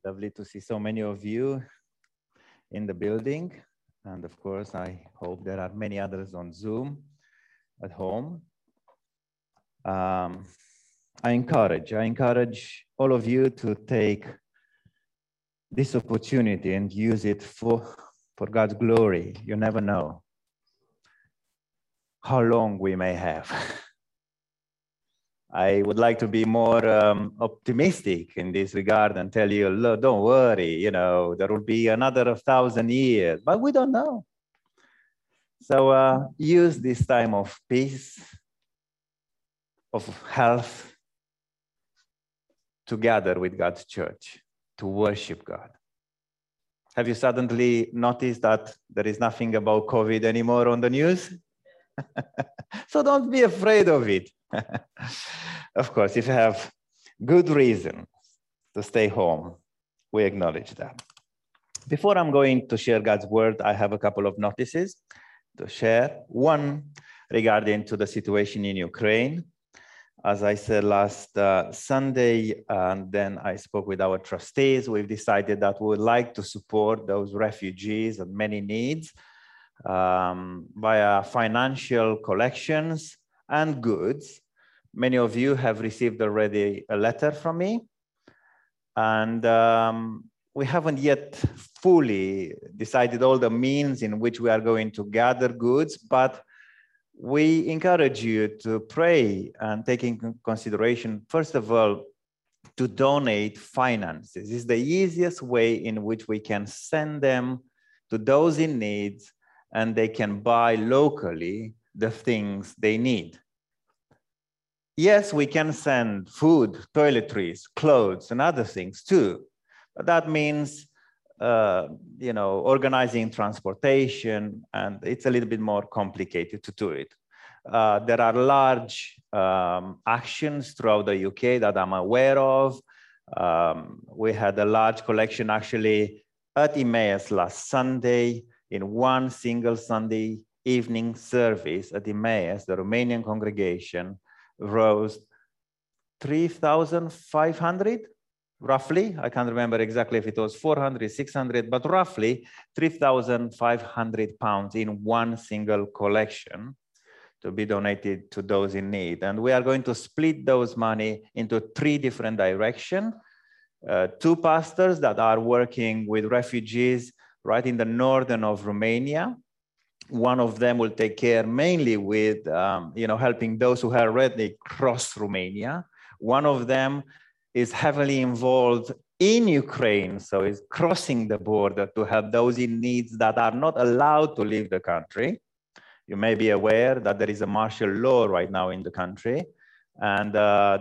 Lovely to see so many of you in the building. And of course, I hope there are many others on Zoom at home. I encourage all of you to take this opportunity and use it for God's glory. You never know how long we may have. I would like to be more optimistic in this regard and tell you, look, don't worry, there will be another 1,000 years, but we don't know. So use this time of peace, of health, to gather with God's church, to worship God. Have you suddenly noticed that there is nothing about COVID anymore on the news? So don't be afraid of it. Of course, if you have good reason to stay home, we acknowledge that. Before I'm going to share God's word, I have a couple of notices to share. One regarding to the situation in Ukraine. As I said last Sunday, and then I spoke with our trustees, we've decided that we would like to support those refugees and many needs via financial collections and goods. Many of you have received already a letter from me, and we haven't yet fully decided all the means in which we are going to gather goods, but we encourage you to pray and take in consideration, first of all, to donate finances. It's the easiest way in which we can send them to those in need, and they can buy locally the things they need. Yes, we can send food, toiletries, clothes, and other things too. But that means, organizing transportation, and it's a little bit more complicated to do it. There are large actions throughout the UK that I'm aware of. We had a large collection actually at Emmaus last Sunday. In one single Sunday evening service at Emmaus, the Romanian congregation rose 3,500, roughly. I can't remember exactly if it was 400, 600, but roughly 3,500 pounds in one single collection to be donated to those in need. And we are going to split those money into 3 different directions. 2 pastors that are working with refugees right in the northern of Romania. One of them will take care mainly with, helping those who have already crossed Romania. One of them is heavily involved in Ukraine, so is crossing the border to help those in need that are not allowed to leave the country. You may be aware that there is a martial law right now in the country, and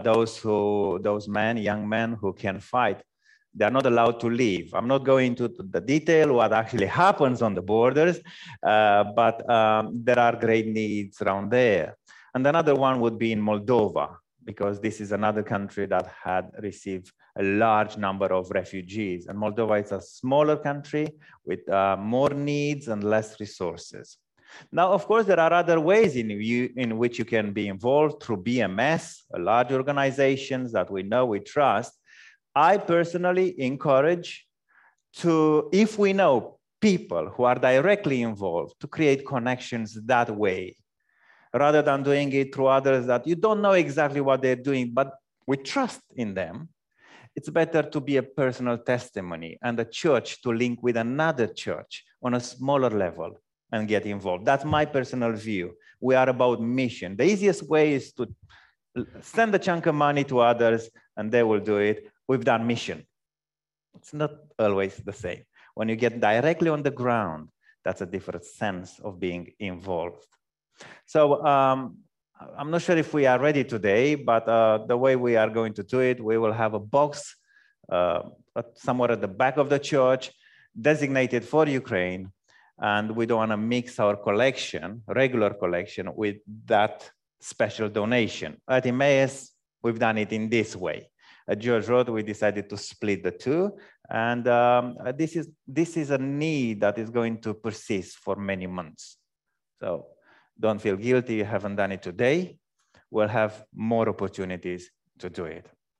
those men, young men who can fight, they're not allowed to leave. I'm not going into the detail what actually happens on the borders, but there are great needs around there. And another one would be in Moldova, because this is another country that had received a large number of refugees. And Moldova is a smaller country with more needs and less resources. Now, of course, there are other ways in which you can be involved through BMS, a large organizations that we know, we trust. I personally encourage to, if we know people who are directly involved, to create connections that way, rather than doing it through others that you don't know exactly what they're doing, but we trust in them. It's better to be a personal testimony and a church to link with another church on a smaller level and get involved. That's my personal view. We are about mission. The easiest way is to send a chunk of money to others and they will do it. We've done mission. It's not always the same. When you get directly on the ground, that's a different sense of being involved. So I'm not sure if we are ready today, but the way we are going to do it, we will have a box somewhere at the back of the church designated for Ukraine. And we don't want to mix our collection, regular collection, with that special donation. At Emmaus, we've done it in this way. At George Road, we decided to split the 2. And this is a need that is going to persist for many months. So don't feel guilty you haven't done it today. We'll have more opportunities to do it.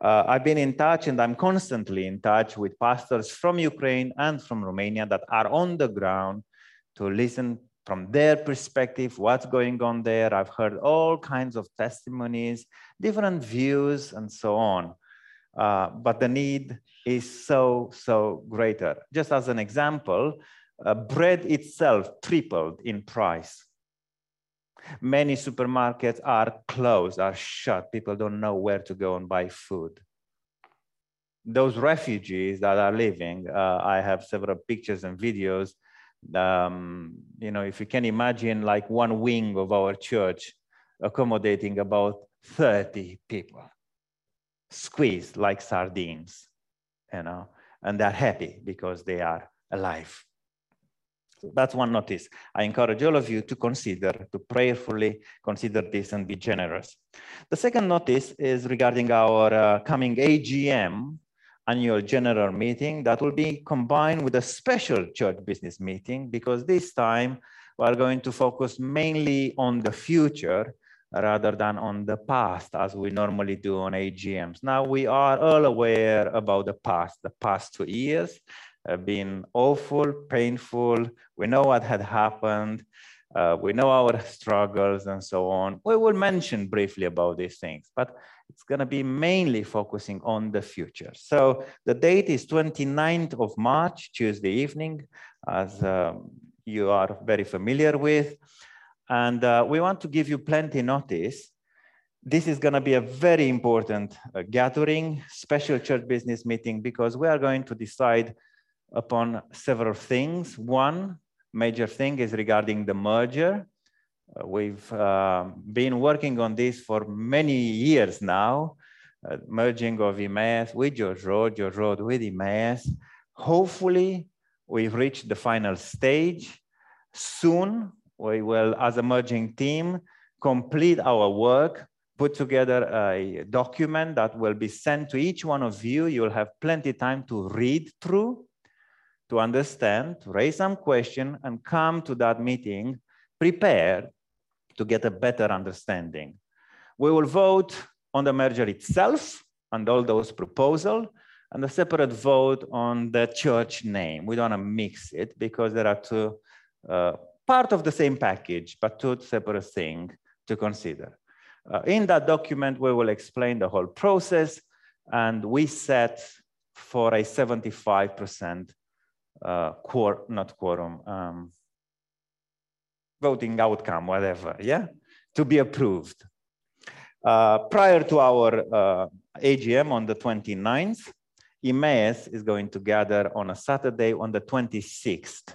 I've been in touch, and I'm constantly in touch with pastors from Ukraine and from Romania that are on the ground to listen from their perspective, what's going on there. I've heard all kinds of testimonies, different views, and so on. But the need is so greater. Just as an example, bread itself tripled in price. Many supermarkets are closed, are shut. People don't know where to go and buy food. Those refugees that are living, I have several pictures and videos. You know, if you can imagine like one wing of our church accommodating about 30 people, squeezed like sardines, you know, and they're happy because they are alive. So that's one notice. I encourage all of you to consider, to prayerfully consider this and be generous. The second notice is regarding our coming AGM, annual general meeting, that will be combined with a special church business meeting, because this time we are going to focus mainly on the future rather than on the past, as we normally do on AGMs. Now, we are all aware about the past 2 years have been awful, painful. We know what had happened. We know our struggles and so on. We will mention briefly about these things, but it's going to be mainly focusing on the future. So the date is 29th of March, Tuesday evening, as you are very familiar with. And we want to give you plenty notice. This is going to be a very important gathering, special church business meeting, because we are going to decide upon several things. One major thing is regarding the merger. We've been working on this for many years now, merging of Emmaus with George Road with Emmaus. Hopefully, we've reached the final stage. Soon, we will, as a merging team, complete our work, put together a document that will be sent to each one of you. You'll have plenty of time to read through, to understand, to raise some question, and come to that meeting prepared to get a better understanding. We will vote on the merger itself and all those proposals, and a separate vote on the church name. We don't want to mix it because there are two part of the same package, but two separate things to consider. In that document, we will explain the whole process, and we set for a 75% voting outcome, whatever, yeah, to be approved. Prior to our AGM on the 29th, Emmaus is going to gather on a Saturday on the 26th.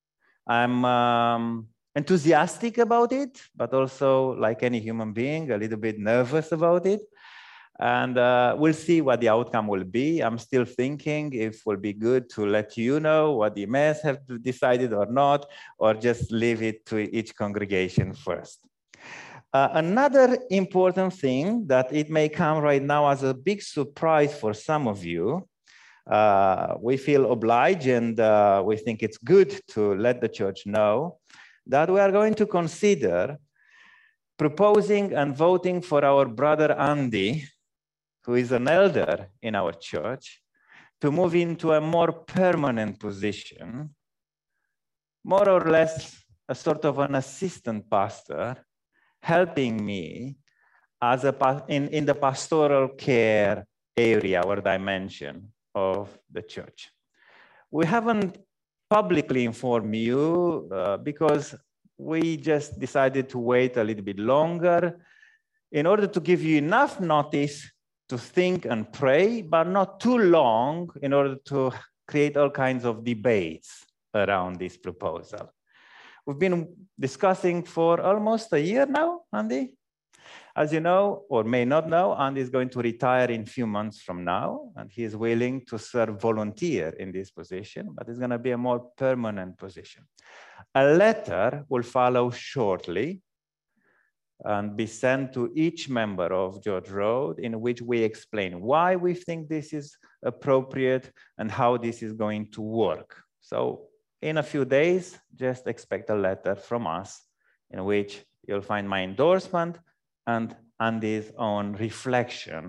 I'm enthusiastic about it, but also, like any human being, a little bit nervous about it. And we'll see what the outcome will be. I'm still thinking if it will be good to let you know what the Emmaus have decided or not, or just leave it to each congregation first. Another important thing that it may come right now as a big surprise for some of you, we feel obliged and we think it's good to let the church know that we are going to consider proposing and voting for our brother Andy, who is an elder in our church, to move into a more permanent position, more or less a sort of an assistant pastor, helping me as in the pastoral care area or dimension of the church. We haven't publicly informed you because we just decided to wait a little bit longer in order to give you enough notice to think and pray, but not too long in order to create all kinds of debates around this proposal. We've been discussing for almost a year now, Andy. As you know, or may not know, Andy is going to retire in a few months from now, and he is willing to serve volunteer in this position, but it's going to be a more permanent position. A letter will follow shortly and be sent to each member of George Road, in which we explain why we think this is appropriate and how this is going to work. So in a few days, just expect a letter from us in which you'll find my endorsement and Andy's own reflection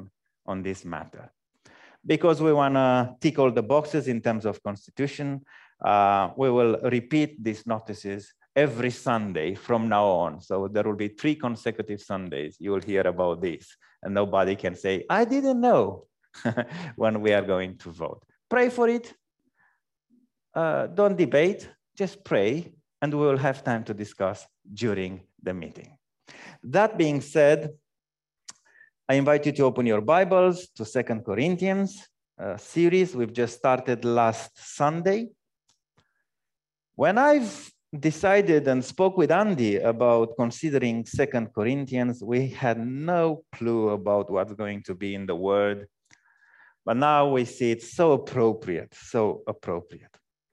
on this matter. Because we want to tick all the boxes in terms of constitution, we will repeat these notices every Sunday from now on. So there will be 3 consecutive Sundays. You will hear about this, and nobody can say, I didn't know, when we are going to vote. Pray for it. Don't debate, just pray, and we will have time to discuss during the meeting. That being said, I invite you to open your Bibles to 2 Corinthians series we've just started last Sunday. When I've decided and spoke with Andy about considering 2 Corinthians, we had no clue about what's going to be in the Word. But now we see it so appropriate, so appropriate.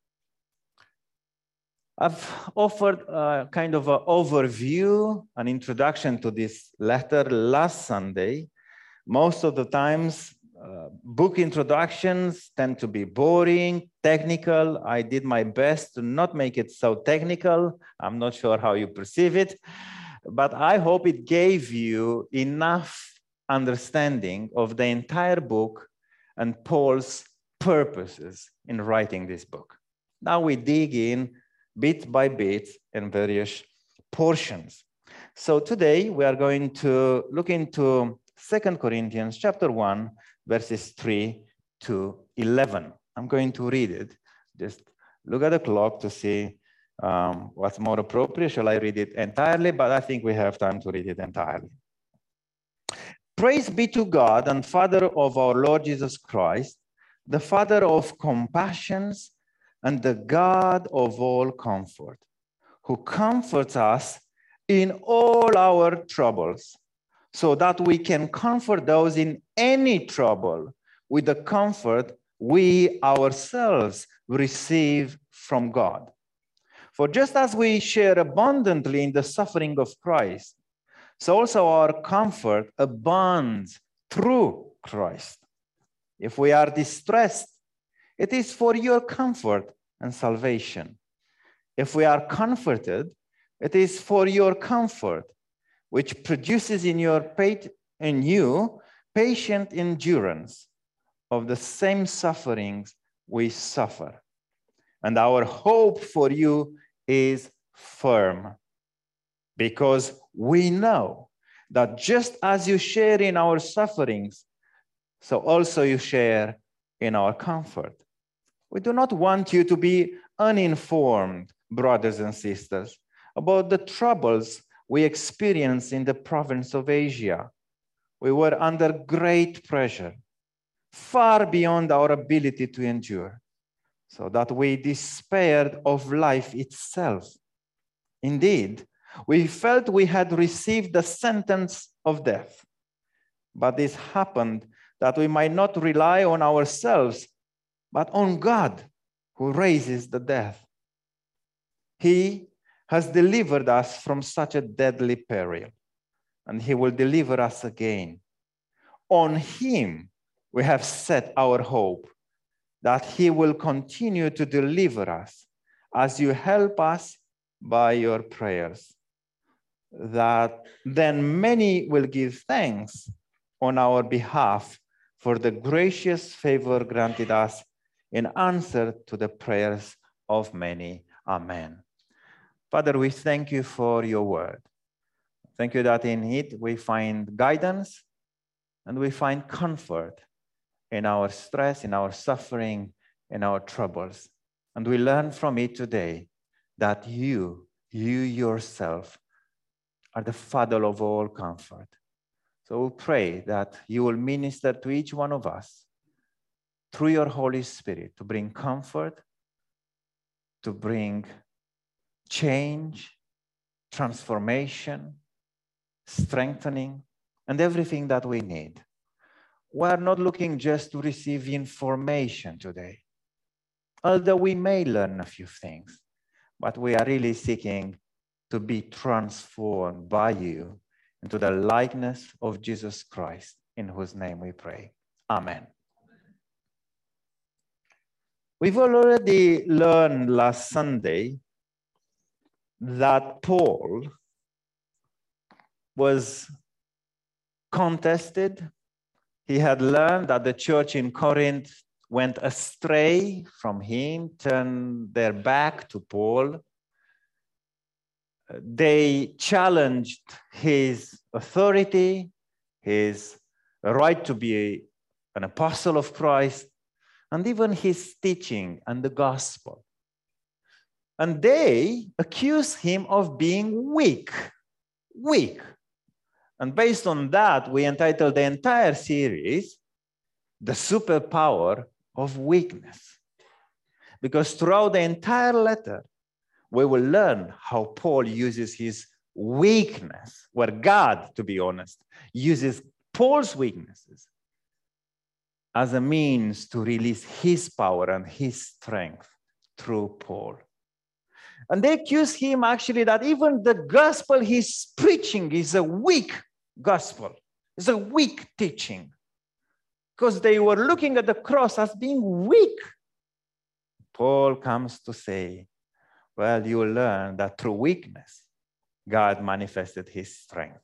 I've offered a kind of an overview, an introduction to this letter last Sunday. Most of the times, book introductions tend to be boring, technical. I did my best to not make it so technical. I'm not sure how you perceive it, but I hope it gave you enough understanding of the entire book and Paul's purposes in writing this book. Now we dig in bit by bit in various portions. So today we are going to look into 2 Corinthians chapter 1, verses 3 to 11. I'm going to read it. Just look at the clock to see what's more appropriate. Shall I read it entirely? But I think we have time to read it entirely. Praise be to God and Father of our Lord Jesus Christ, the Father of compassions and the God of all comfort, who comforts us in all our troubles, so that we can comfort those in any trouble with the comfort we ourselves receive from God. For just as we share abundantly in the suffering of Christ, so also our comfort abounds through Christ. If we are distressed, it is for your comfort and salvation. If we are comforted, it is for your comfort, which produces in you patient endurance of the same sufferings we suffer. And our hope for you is firm, because we know that just as you share in our sufferings, so also you share in our comfort. We do not want you to be uninformed, brothers and sisters, about the troubles we experienced in the province of Asia. We were under great pressure, far beyond our ability to endure, so that we despaired of life itself. Indeed, we felt we had received the sentence of death. But this happened that we might not rely on ourselves, but on God, who raises the dead. He has delivered us from such a deadly peril, and he will deliver us again. On him we have set our hope, that he will continue to deliver us as you help us by your prayers. That then many will give thanks on our behalf for the gracious favor granted us in answer to the prayers of many. Amen. Father, we thank you for your word. Thank you that in it we find guidance and we find comfort in our stress, in our suffering, in our troubles. And we learn from it today that you yourself are the Father of all comfort. So we pray that you will minister to each one of us through your Holy Spirit to bring comfort, to bring change, transformation, strengthening, and everything that we need. We are not looking just to receive information today, although we may learn a few things, but we are really seeking to be transformed by you into the likeness of Jesus Christ, in whose name we pray. Amen. We've already learned last Sunday that Paul was contested, He had learned that the church in Corinth went astray from him, turned their back to Paul. They challenged his authority, his right to be an apostle of Christ, and even his teaching and the gospel. And they accused him of being weak. And based on that, we entitled the entire series, The Superpower of Weakness. Because throughout the entire letter, we will learn how Paul uses his weakness, where God, to be honest, uses Paul's weaknesses as a means to release his power and his strength through Paul. And they accuse him actually that even the gospel he's preaching is a weak gospel. It's a weak teaching. Because they were looking at the cross as being weak. Paul comes to say, well, you will learn that through weakness, God manifested his strength.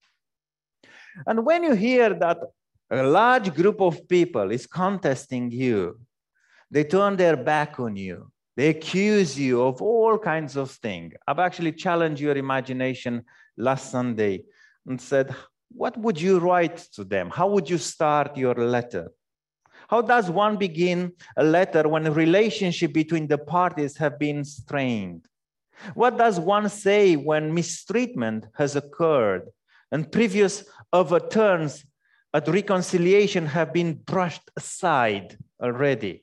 And when you hear that a large group of people is contesting you, they turn their back on you, they accuse you of all kinds of things. I've actually challenged your imagination last Sunday and said, what would you write to them? How would you start your letter? How does one begin a letter when a relationship between the parties have been strained? What does one say when mistreatment has occurred and previous overturns at reconciliation have been brushed aside already?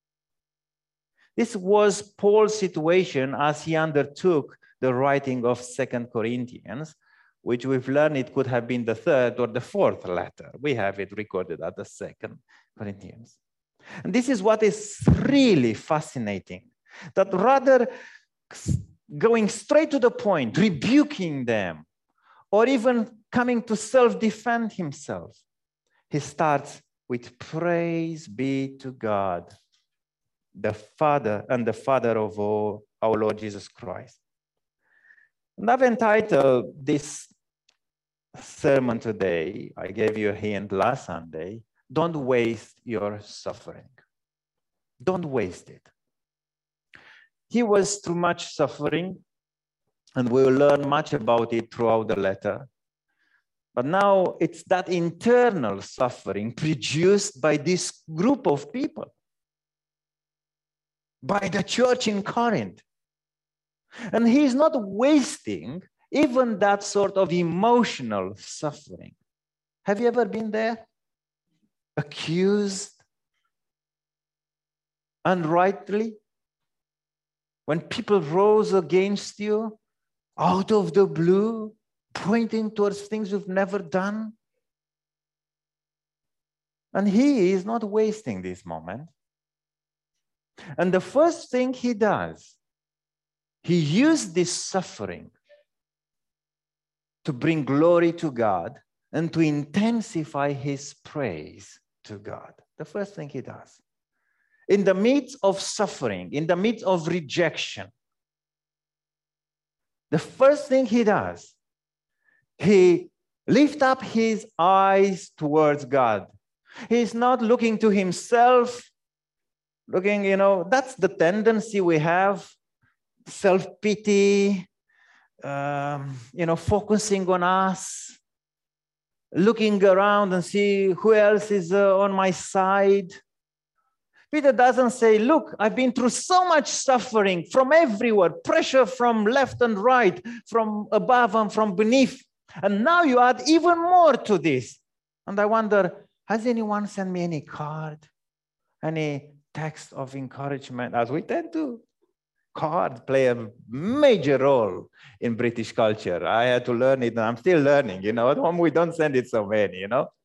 This was Paul's situation as he undertook the writing of 2 Corinthians, which we've learned it could have been the third or the fourth letter. We have it recorded at the 2 Corinthians. And this is what is really fascinating, that rather going straight to the point, rebuking them, or even coming to self-defend himself, he starts with praise be to God, the Father and the Father of all, our Lord Jesus Christ. And I've entitled this sermon today, I gave you a hint last Sunday, don't waste your suffering. Don't waste it. He was through much suffering, and we'll learn much about it throughout the letter. But now it's that internal suffering produced by this group of people, by the church in Corinth. And he's not wasting even that sort of emotional suffering. Have you ever been there? Accused unrightly? When people rose against you out of the blue, pointing towards things you've never done? And he is not wasting this moment. And the first thing he does, he used this suffering to bring glory to God and to intensify his praise to God. The first thing he does. In the midst of suffering, in the midst of rejection, the first thing he does, he lifts up his eyes towards God. He's not looking to himself, looking, that's the tendency we have, self-pity, focusing on us, looking around and see who else is on my side. Peter doesn't say, look, I've been through so much suffering from everywhere, pressure from left and right, from above and from beneath. And now you add even more to this. And I wonder, has anyone sent me any card, any text of encouragement, as we tend to? Cards play a major role in British culture. I had to learn it, and I'm still learning. At home we don't send it so many,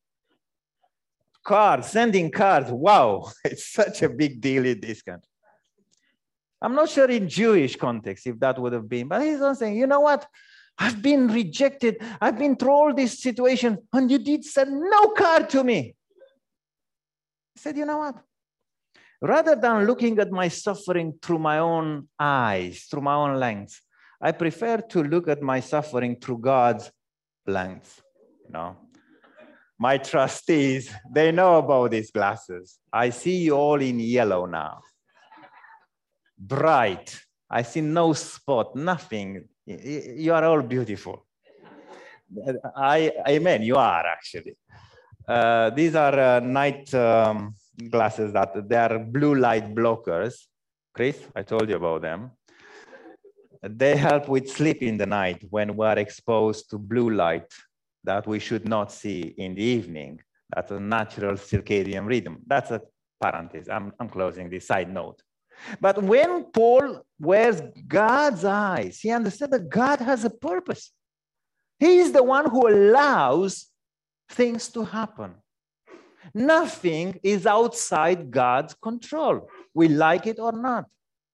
Cards, sending cards, wow, it's such a big deal in this country. I'm not sure in Jewish context if that would have been, but he's not saying, you know what? I've been rejected. I've been through all this situation, and you did send no card to me. He said, you know what? Rather than looking at my suffering through my own eyes, through my own lens, I prefer to look at my suffering through God's lens. My trustees, they know about these glasses. I see you all in yellow now. Bright. I see no spot, nothing. You are all beautiful. Amen, you are actually. These are night glasses that they are blue light blockers. Chris, I told you about them. They help with sleep in the night when we are exposed to blue light that we should not see in the evening. That's a natural circadian rhythm. That's a parenthesis. I'm closing this side note. But when Paul wears God's eyes, he understands that God has a purpose. He is the one who allows things to happen. Nothing is outside God's control. We like it or not.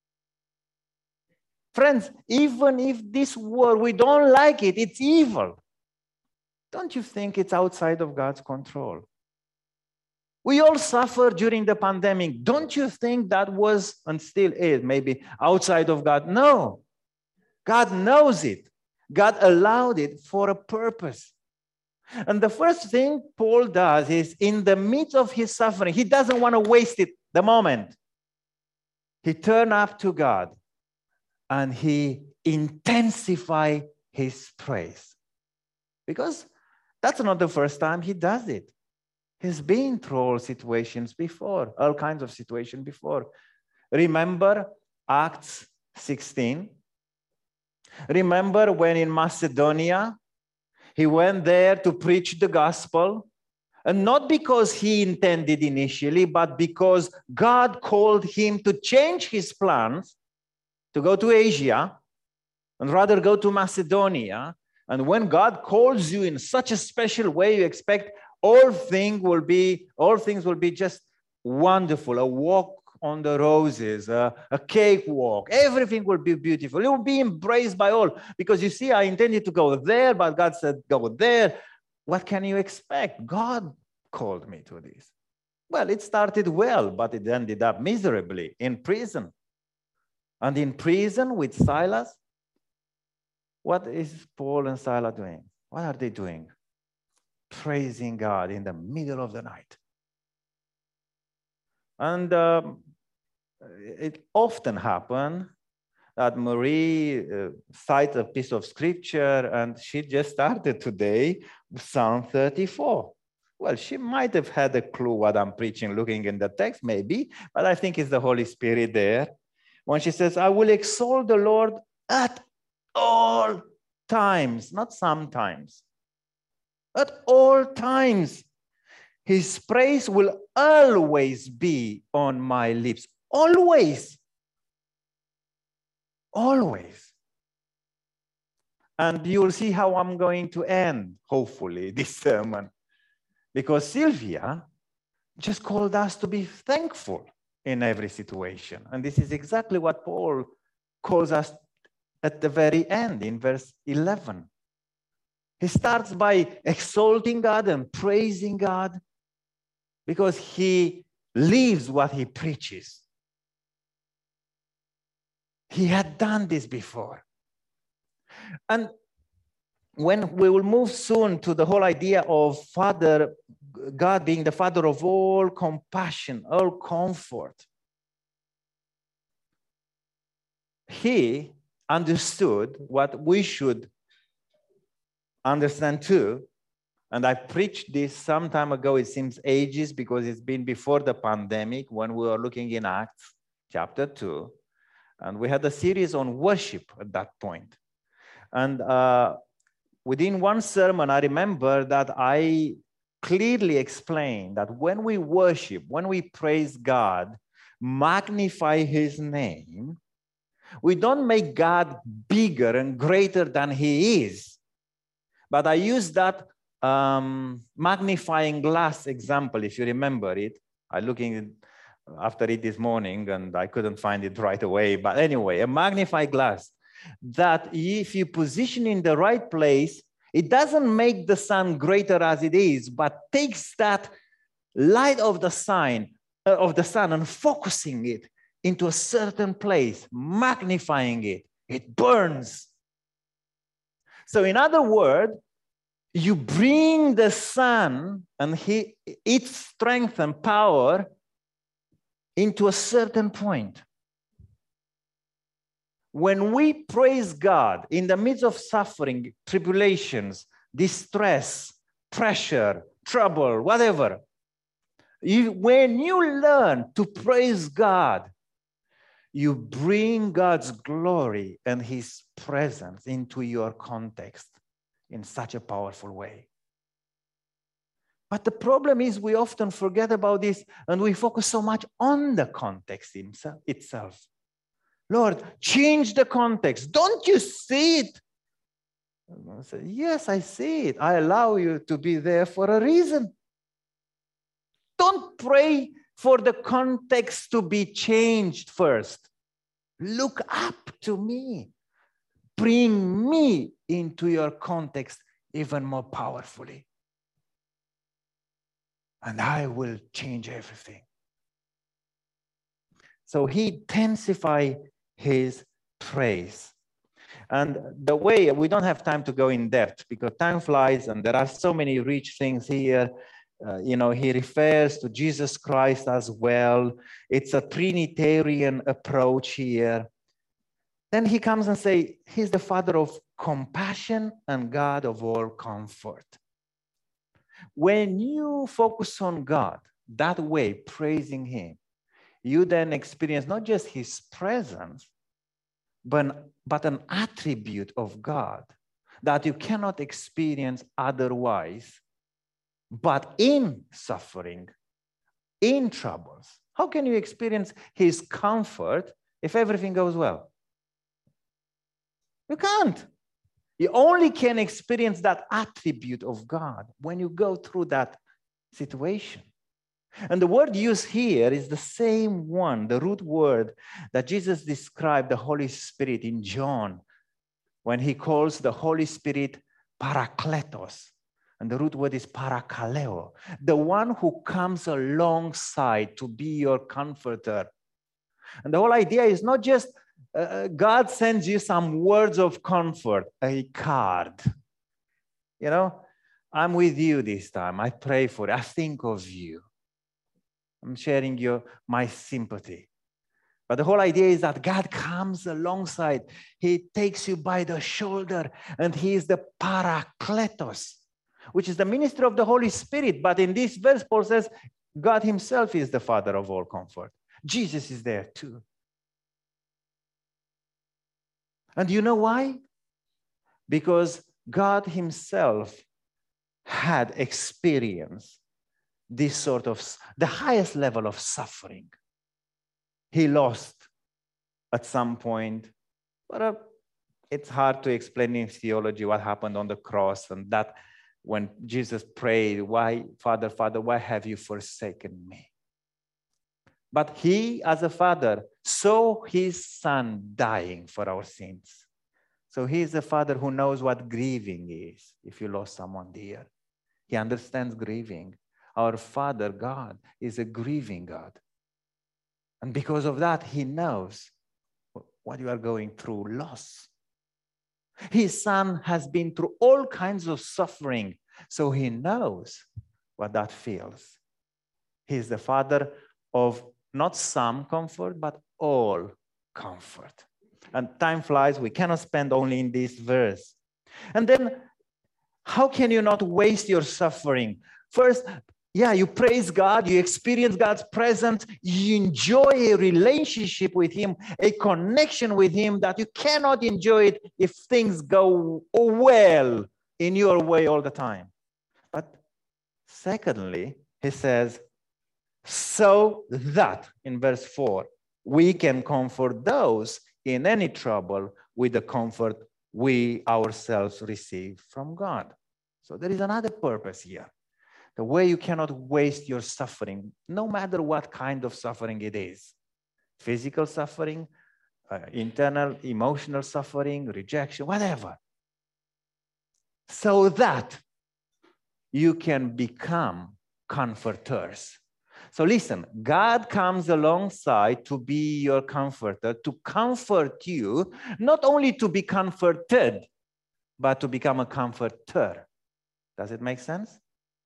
Friends, even if this world, we don't like it, it's evil. Don't you think it's outside of God's control? We all suffered during the pandemic. Don't you think that was, and still is, maybe outside of God? No. God knows it. God allowed it for a purpose. And the first thing Paul does is, in the midst of his suffering, he doesn't want to waste it, the moment. He turned up to God and he intensified his praise. Because that's not the first time he does it. He's been through all situations before, all kinds of situations before. Remember Acts 16? Remember when in Macedonia, he went there to preach the gospel, and not because he intended initially, but because God called him to change his plans to go to Asia and rather go to Macedonia. And when God calls you in such a special way, you expect all things will be just wonderful, a walk on the roses, a cakewalk. Everything will be beautiful. It will be embraced by all. Because you see, I intended to go there, but God said, go there. What can you expect? God called me to this. Well, it started well, but it ended up miserably in prison. And in prison with Silas, what is Paul and Silas doing? What are they doing? Praising God in the middle of the night. And it often happens that Marie cites a piece of scripture, and she just started today Psalm 34. Well, she might have had a clue what I'm preaching, looking in the text, maybe, but I think it's the Holy Spirit there. When she says, I will exalt the Lord at all times, not sometimes, at all times. His praise will always be on my lips. Always. Always. And you'll see how I'm going to end, hopefully, this sermon. Because Sylvia just called us to be thankful in every situation. And this is exactly what Paul calls us at the very end, in verse 11. He starts by exalting God and praising God, because he lives what he preaches. He had done this before. And when we will move soon to the whole idea of Father, God being the Father of all compassion, all comfort, he understood what we should understand too. And I preached this some time ago. It seems ages, because it's been before the pandemic, when we were looking in Acts chapter 2. And we had a series on worship at that point. And within one sermon, I remember that I clearly explained that when we worship, when we praise God, magnify his name, we don't make God bigger and greater than he is. But I use that magnifying glass example, if you remember it. I looking after it this morning and I couldn't find it right away. But anyway, a magnifying glass that if you position in the right place, it doesn't make the sun greater as it is, but takes that light of the sun and focusing it into a certain place, magnifying it. It burns. So in other words, You bring the sun and its strength and power into a certain point. When we praise God in the midst of suffering, tribulations, distress, pressure, trouble, whatever, when you learn to praise God, you bring God's glory and his presence into your context in such a powerful way. But the problem is we often forget about this and we focus so much on the context itself. Lord, change the context. Don't you see it? I say, yes, I see it. I allow you to be there for a reason. Don't pray for the context to be changed first. Look up to me. Bring me into your context even more powerfully. And I will change everything. So he intensifies his praise. And the way, we don't have time to go in depth because time flies and there are so many rich things here. He refers to Jesus Christ as well. It's a Trinitarian approach here. Then he comes and says, he's the Father of compassion and God of all comfort. When you focus on God that way, praising him, you then experience not just his presence, but an attribute of God that you cannot experience otherwise, but in suffering, in troubles. How can you experience his comfort if everything goes well? You can't. You only can experience that attribute of God when you go through that situation. And the word used here is the same one, the root word that Jesus described the Holy Spirit in John when he calls the Holy Spirit Parakletos. And the root word is parakaleo, the one who comes alongside to be your comforter. And the whole idea is not just God sends you some words of comfort, a card. I'm with you this time. I pray for you. I think of you. I'm sharing my sympathy. But the whole idea is that God comes alongside. He takes you by the shoulder, and he is the Parakletos, which is the ministry of the Holy Spirit. But in this verse, Paul says, God himself is the Father of all comfort. Jesus is there too. And you know why? Because God himself had experienced this sort of, the highest level of suffering. He lost at some point, but it's hard to explain in theology what happened on the cross, and that when Jesus prayed, why, Father, why have you forsaken me? But he, as a father, saw his son dying for our sins. So he is a father who knows what grieving is if you lost someone dear. He understands grieving. Our Father, God, is a grieving God. And because of that, he knows what you are going through, loss. His son has been through all kinds of suffering, so he knows what that feels. He is the Father of not some comfort, but all comfort. And time flies. We cannot spend only in this verse. And then, how can you not waste your suffering? First, you praise God, you experience God's presence, you enjoy a relationship with him, a connection with him that you cannot enjoy it if things go well in your way all the time. But secondly, he says, so that, in verse 4, we can comfort those in any trouble with the comfort we ourselves receive from God. So there is another purpose here. The way you cannot waste your suffering, no matter what kind of suffering it is. Physical suffering, internal, emotional suffering, rejection, whatever. So that you can become comforters. So listen, God comes alongside to be your comforter, to comfort you, not only to be comforted, but to become a comforter. Does it make sense?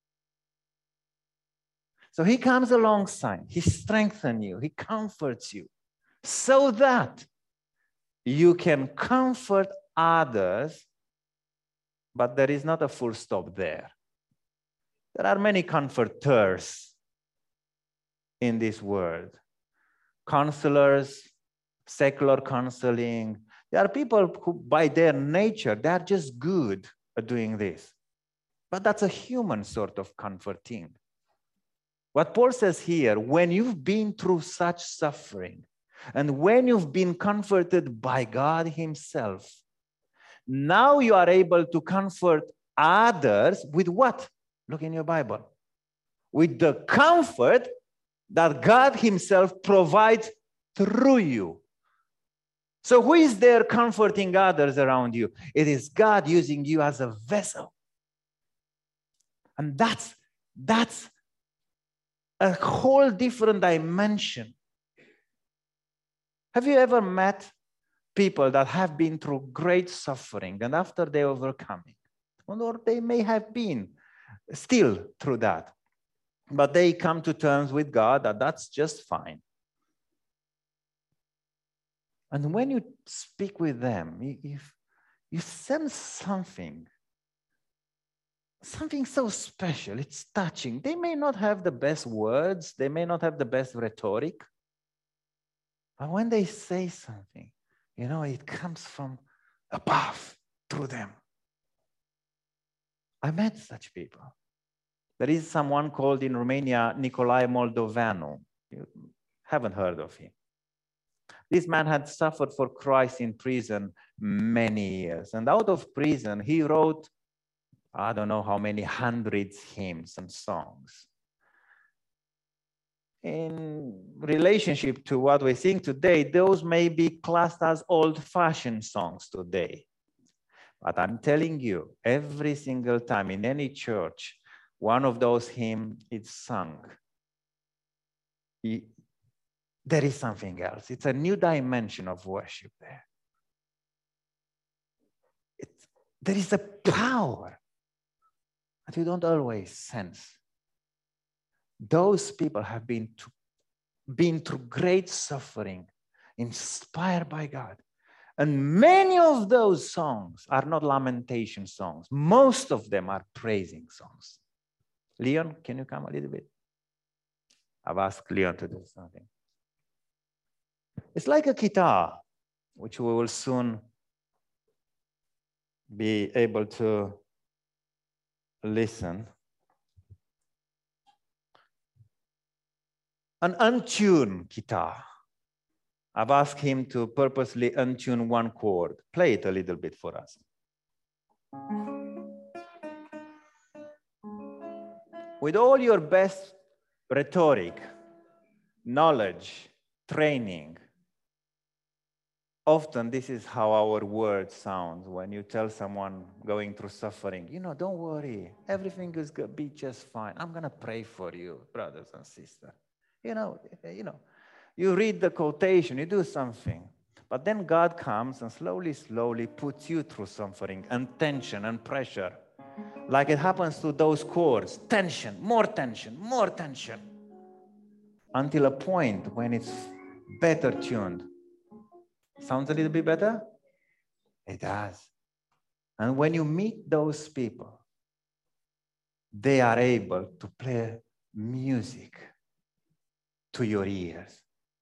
So he comes alongside, he strengthens you, he comforts you so that you can comfort others, but there is not a full stop there. There are many comforters in this world. Counselors, secular counseling. There are people who, by their nature, they are just good at doing this. But that's a human sort of comforting. What Paul says here, when you've been through such suffering, and when you've been comforted by God himself, now you are able to comfort others with what? Look in your Bible. With the comfort that God himself provides through you. So who is there comforting others around you? It is God using you as a vessel. And that's a whole different dimension. Have you ever met people that have been through great suffering and after they overcome it, or they may have been still through that, but they come to terms with God that that's just fine. And when you speak with them, you sense something so special. It's touching. They may not have the best words, they may not have the best rhetoric, but when they say something, you know, it comes from above through them. I met such people. There is someone called in Romania, Nicolae Moldoveanu. You haven't heard of him. This man had suffered for Christ in prison many years. And out of prison, he wrote, I don't know how many hundreds hymns and songs. In relationship to what we sing today, those may be classed as old-fashioned songs today. But I'm telling you, every single time in any church, one of those hymns is sung. There is something else. It's a new dimension of worship there. There is a power that you don't always sense. Those people have been through great suffering, inspired by God. And many of those songs are not lamentation songs. Most of them are praising songs. Leon, can you come a little bit? I've asked Leon to do something. It's like a guitar, which we will soon be able to listen. An untuned guitar. I've asked him to purposely untune one chord. Play it a little bit for us. With all your best rhetoric, knowledge, training, often this is how our word sounds when you tell someone going through suffering, you know, don't worry, everything is going to be just fine. I'm going to pray for you, brothers and sisters. You know, you read the quotation, you do something, but then God comes and slowly puts you through suffering and tension and pressure. Like it happens to those chords, tension, more tension, more tension, until a point when it's better tuned. Sounds a little bit better? It does. And when you meet those people, they are able to play music to your ears.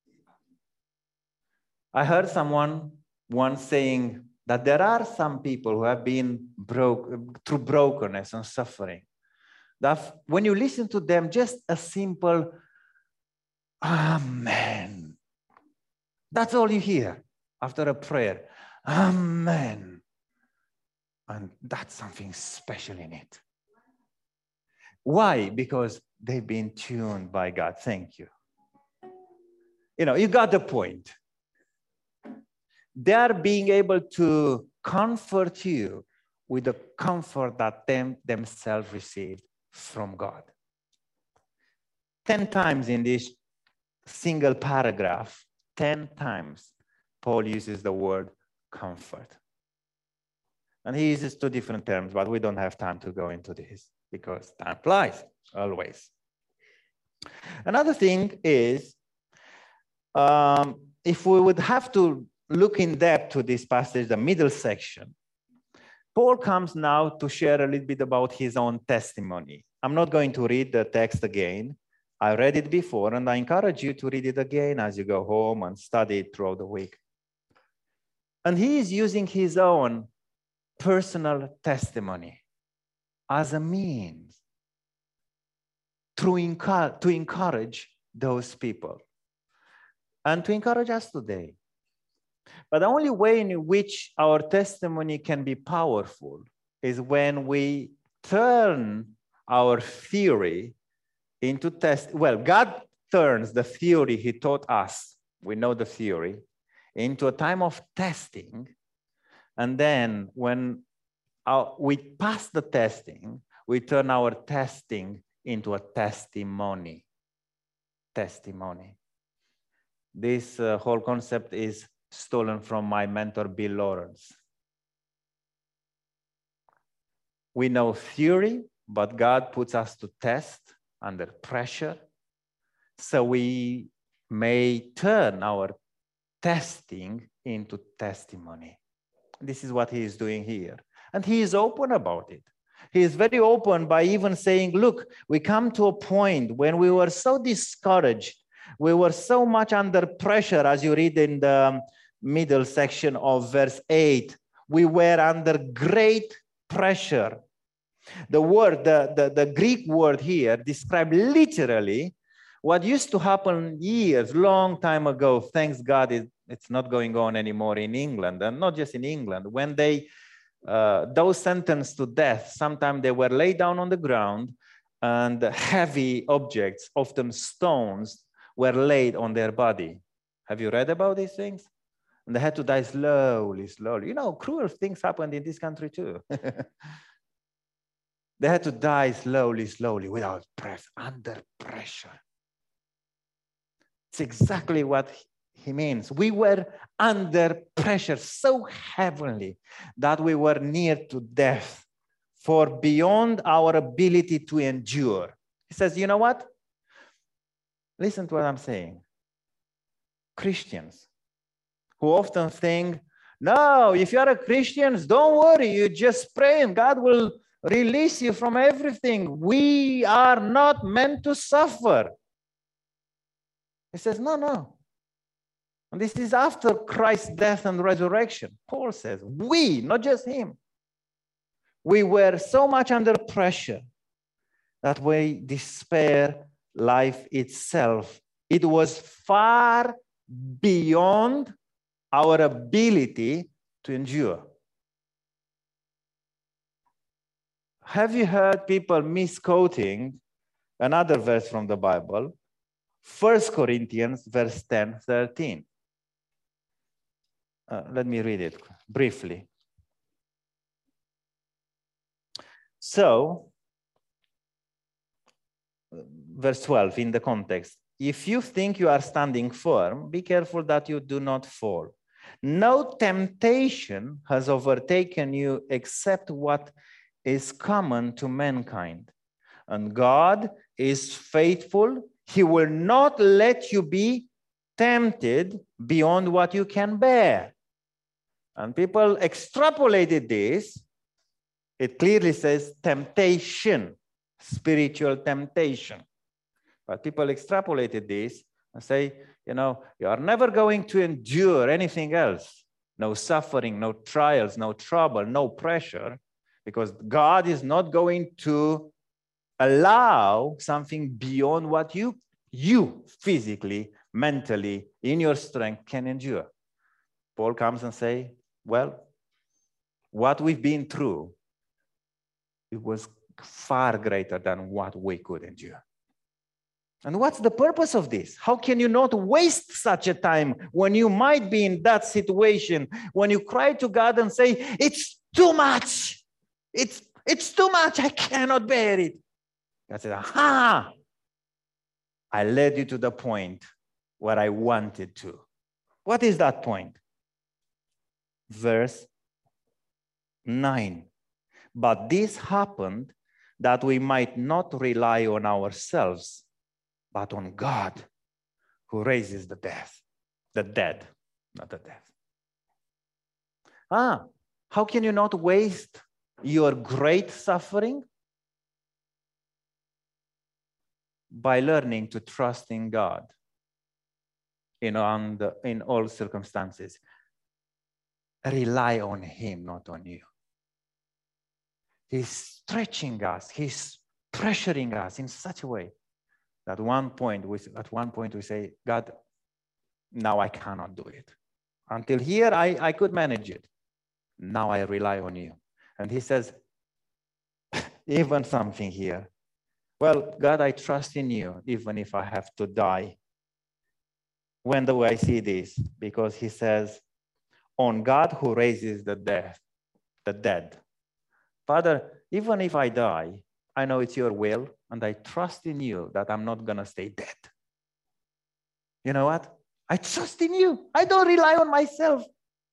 I heard someone once saying that there are some people who have been through brokenness and suffering, that when you listen to them, just a simple amen. That's all you hear after a prayer. Amen. And that's something special in it. Why? Because they've been tuned by God. Thank you. You know, you got the point. They are being able to comfort you with the comfort that themselves received from God. 10 times in this single paragraph, 10 times, Paul uses the word comfort. And he uses two different terms, but we don't have time to go into this because time flies always. Another thing is, if we would have to look in depth to this passage, the middle section, Paul comes now to share a little bit about his own testimony. I'm not going to read the text again. I read it before, and I encourage you to read it again as you go home and study it throughout the week. And he is using his own personal testimony as a means to encourage those people and to encourage us today. But the only way in which our testimony can be powerful is when we turn our theory into test. Well, God turns the theory he taught us, we know the theory, into a time of testing. And then when we pass the testing, we turn our testing into a testimony. Testimony. This whole concept is stolen from my mentor, Bill Lawrence. We know theory, but God puts us to test under pressure, so we may turn our testing into testimony. This is what he is doing here. And he is open about it. He is very open by even saying, look, we come to a point when we were so discouraged, we were so much under pressure, as you read in the middle section of verse 8, we were under great pressure. The word, the Greek word here describes literally what used to happen years, long time ago. Thanks God, it's not going on anymore in England, and not just in England. When they, those sentenced to death, sometimes they were laid down on the ground and heavy objects, often stones, were laid on their body. Have you read about these things? And they had to die slowly, slowly. You know, cruel things happened in this country too. They had to die slowly, slowly, without breath, under pressure. It's exactly what he means. We were under pressure so heavily that we were near to death, for beyond our ability to endure. He says, you know what? Listen to what I'm saying. Christians who often think, no, if you are a Christian, don't worry, you just pray and God will release you from everything. We are not meant to suffer. He says, no, no. And this is after Christ's death and resurrection. Paul says, we, not just him, we were so much under pressure that we despair life itself. It was far beyond our ability to endure. Have you heard people misquoting another verse from the Bible? 1 Corinthians verse 10, 13. Let me read it briefly. So, verse 12 in the context. If you think you are standing firm, be careful that you do not fall. No temptation has overtaken you except what is common to mankind. And God is faithful. He will not let you be tempted beyond what you can bear. And people extrapolated this. It clearly says temptation, spiritual temptation. But people extrapolated this and say, you know, you are never going to endure anything else. No suffering, no trials, no trouble, no pressure, because God is not going to allow something beyond what you physically, mentally, in your strength can endure. Paul comes and says, well, what we've been through, it was far greater than what we could endure. And what's the purpose of this? How can you not waste such a time when you might be in that situation, when you cry to God and say, it's too much. It's too much. I cannot bear it. God says, aha, I led you to the point where I wanted to. What is that point? Verse 9. But this happened that we might not rely on ourselves, but on God, who raises the dead, not the death. How can you not waste your great suffering? By learning to trust in God in all circumstances. Rely on Him, not on you. He's stretching us. He's pressuring us in such a way that at one point we say, God, now I cannot do it. Until here, I could manage it. Now I rely on you. And He says, even something here. Well, God, I trust in you, even if I have to die. When do I see this? Because He says, on God who raises the dead. Father, even if I die, I know it's your will, and I trust in you that I'm not going to stay dead. You know what? I trust in you. I don't rely on myself.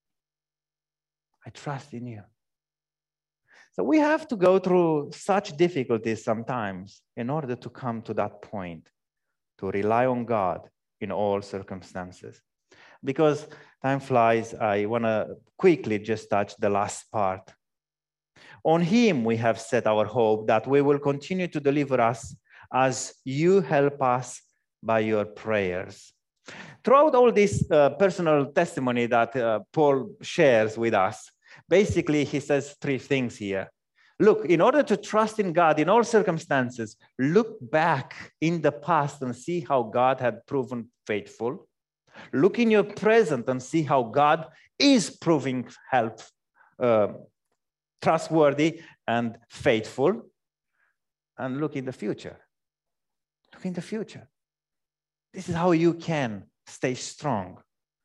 I trust in you. So we have to go through such difficulties sometimes in order to come to that point, to rely on God in all circumstances. Because time flies, I want to quickly just touch the last part. On Him we have set our hope that we will continue to deliver us as you help us by your prayers. Throughout all this personal testimony that Paul shares with us, basically he says three things here. Look, in order to trust in God in all circumstances, look back in the past and see how God had proven faithful. Look in your present and see how God is proving trustworthy and faithful. And look in the future. Look in the future. This is how you can stay strong.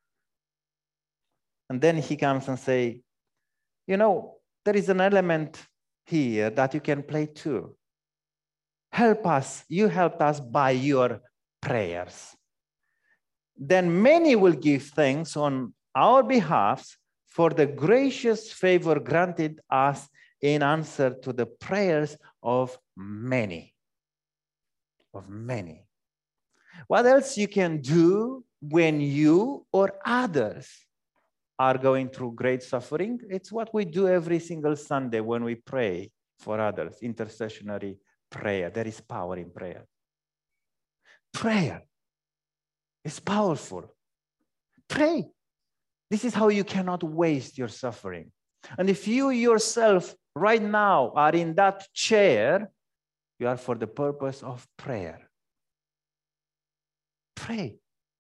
And then he comes and say, you know, there is an element here that you can play too. Help us. You helped us by your prayers. Then many will give thanks on our behalf for the gracious favor granted us in answer to the prayers of many. Of many. What else you can do when you or others are going through great suffering? It's what we do every single Sunday when we pray for others, intercessionary prayer. There is power in prayer. Prayer is powerful. Pray. This is how you cannot waste your suffering. And if you yourself right now are in that chair, you are for the purpose of prayer. Pray.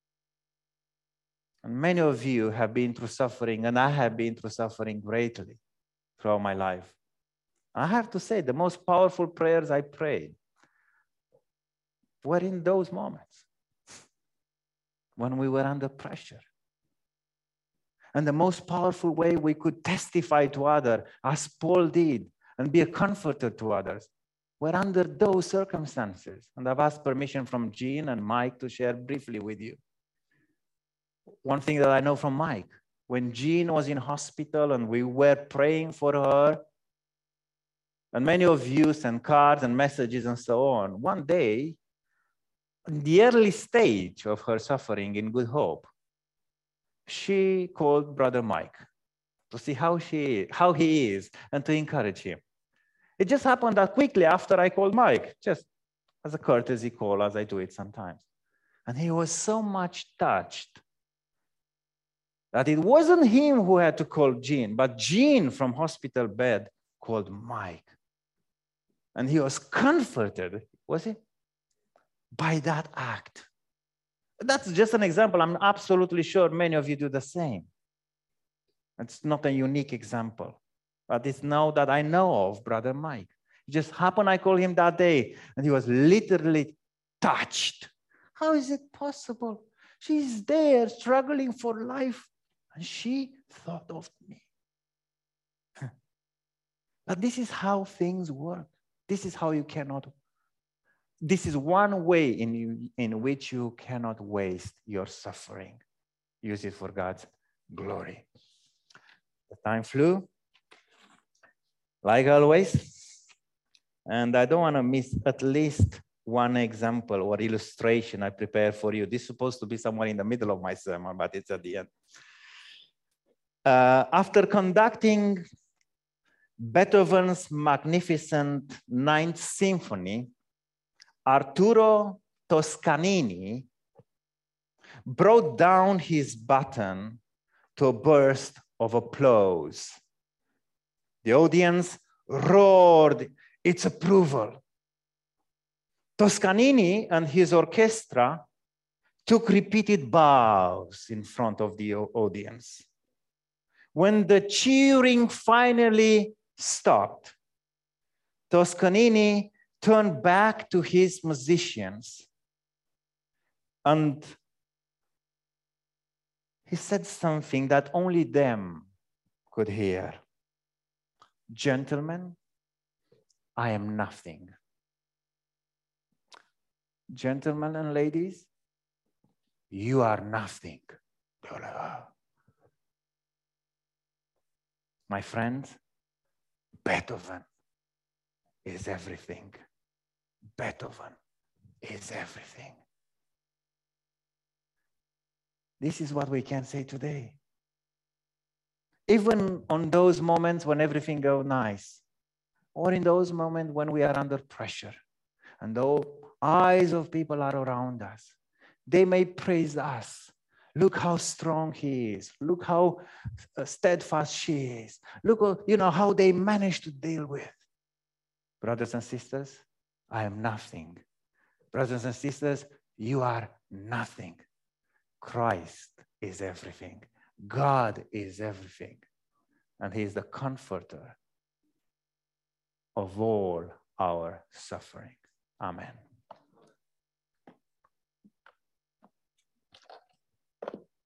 And many of you have been through suffering, and I have been through suffering greatly throughout my life. I have to say, the most powerful prayers I prayed were in those moments when we were under pressure. And the most powerful way we could testify to others, as Paul did, and be a comforter to others, were under those circumstances. And I've asked permission from Jean and Mike to share briefly with you. One thing that I know from Mike, when Jean was in hospital and we were praying for her, and many of you sent cards and messages and so on, one day, in the early stage of her suffering in Good Hope, she called Brother Mike to see how he is and to encourage him. It just happened that quickly after I called Mike, just as a courtesy call, as I do it sometimes. And he was so much touched that it wasn't him who had to call Jean, but Jean from hospital bed called Mike. And he was comforted, was he? By that act. That's just an example. I'm absolutely sure many of you do the same. It's not a unique example, but it's now that I know of Brother Mike. It just happened I called him that day, and he was literally touched. How is it possible? She's there struggling for life, and she thought of me. But this is how things work. This is how you cannot. This is one way in which you cannot waste your suffering. Use it for God's glory. The time flew. like always. And I don't want to miss at least one example or illustration I prepared for you. This is supposed to be somewhere in the middle of my sermon, but it's at the end. After conducting Beethoven's magnificent Ninth Symphony, Arturo Toscanini brought down his baton to a burst of applause. The audience roared its approval. Toscanini and his orchestra took repeated bows in front of the audience. When the cheering finally stopped, Toscanini turned back to his musicians and he said something that only them could hear. Gentlemen, I am nothing. Gentlemen and ladies, you are nothing. My friends, Beethoven is everything. Beethoven is everything. This is what we can say today. Even on those moments when everything goes nice, or in those moments when we are under pressure, and the eyes of people are around us, they may praise us. Look how strong he is. Look how steadfast she is. Look, how they manage to deal with. Brothers and sisters, I am nothing. Brothers and sisters, you are nothing. Christ is everything. God is everything. And he is the comforter of all our suffering. Amen.